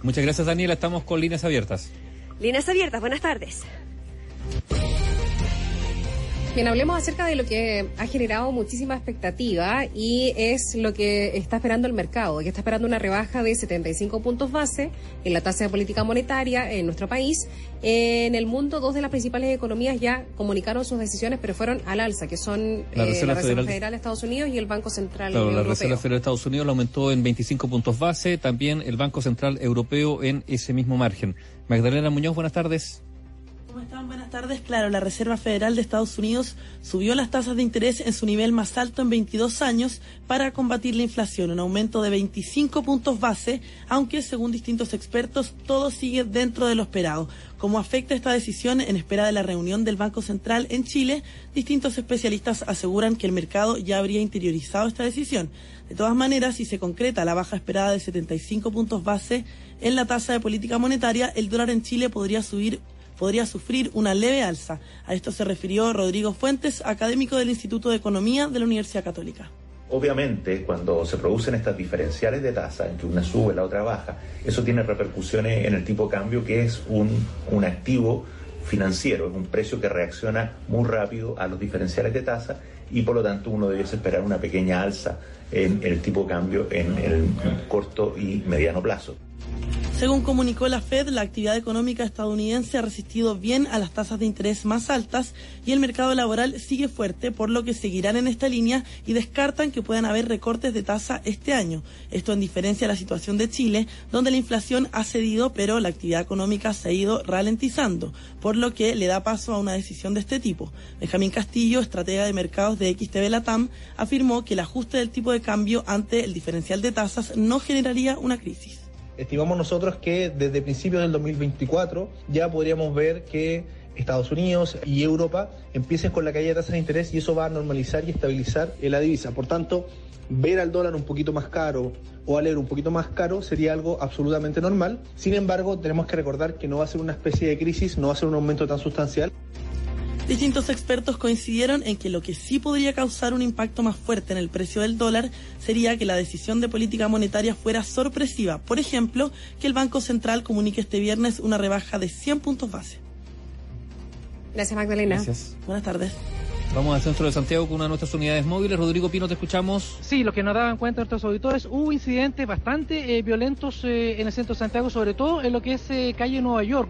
Muchas gracias, Daniela. Estamos con líneas abiertas. Líneas abiertas, buenas tardes. Bien, hablemos acerca de lo que ha generado muchísima expectativa y es lo que está esperando el mercado, que está esperando una rebaja de 75 puntos base en la tasa de política monetaria en nuestro país. En el mundo, dos de las principales economías ya comunicaron sus decisiones, pero fueron al alza, que son la Reserva Federal de Estados Unidos y el Banco Central Europeo. La Reserva Federal de Estados Unidos lo aumentó en 25 puntos base, también el Banco Central Europeo en ese mismo margen. Magdalena Muñoz, buenas tardes. ¿Cómo están? Buenas tardes. Claro, la Reserva Federal de Estados Unidos subió las tasas de interés en su nivel más alto en 22 años para combatir la inflación, un aumento de 25 puntos base, aunque según distintos expertos todo sigue dentro de lo esperado. ¿Cómo afecta esta decisión en espera de la reunión del Banco Central en Chile? Distintos especialistas aseguran que el mercado ya habría interiorizado esta decisión. De todas maneras, si se concreta la baja esperada de 75 puntos base en la tasa de política monetaria, el dólar en Chile podría sufrir una leve alza. A esto se refirió Rodrigo Fuentes, académico del Instituto de Economía de la Universidad Católica. Obviamente, cuando se producen estas diferenciales de tasa, entre una sube y la otra baja, eso tiene repercusiones en el tipo de cambio, que es un activo financiero, es un precio que reacciona muy rápido a los diferenciales de tasa y por lo tanto uno debiese esperar una pequeña alza en el tipo de cambio en el corto y mediano plazo. Según comunicó la Fed, la actividad económica estadounidense ha resistido bien a las tasas de interés más altas y el mercado laboral sigue fuerte, por lo que seguirán en esta línea y descartan que puedan haber recortes de tasa este año. Esto en diferencia a la situación de Chile, donde la inflación ha cedido, pero la actividad económica se ha ido ralentizando, por lo que le da paso a una decisión de este tipo. Benjamín Castillo, estratega de mercados de XTB Latam, afirmó que el ajuste del tipo de cambio ante el diferencial de tasas no generaría una crisis. Estimamos nosotros que desde principios del 2024 ya podríamos ver que Estados Unidos y Europa empiecen con la caída de tasas de interés y eso va a normalizar y estabilizar la divisa. Por tanto, ver al dólar un poquito más caro o al euro un poquito más caro sería algo absolutamente normal. Sin embargo, tenemos que recordar que no va a ser una especie de crisis, no va a ser un aumento tan sustancial. Distintos expertos coincidieron en que lo que sí podría causar un impacto más fuerte en el precio del dólar sería que la decisión de política monetaria fuera sorpresiva. Por ejemplo, que el Banco Central comunique este viernes una rebaja de 100 puntos base. Gracias, Magdalena. Gracias. Buenas tardes. Vamos al centro de Santiago con una de nuestras unidades móviles. Rodrigo Pino, te escuchamos. Sí, lo que nos daban cuenta nuestros auditores, hubo incidentes bastante violentos en el centro de Santiago, sobre todo en lo que es calle Nueva York.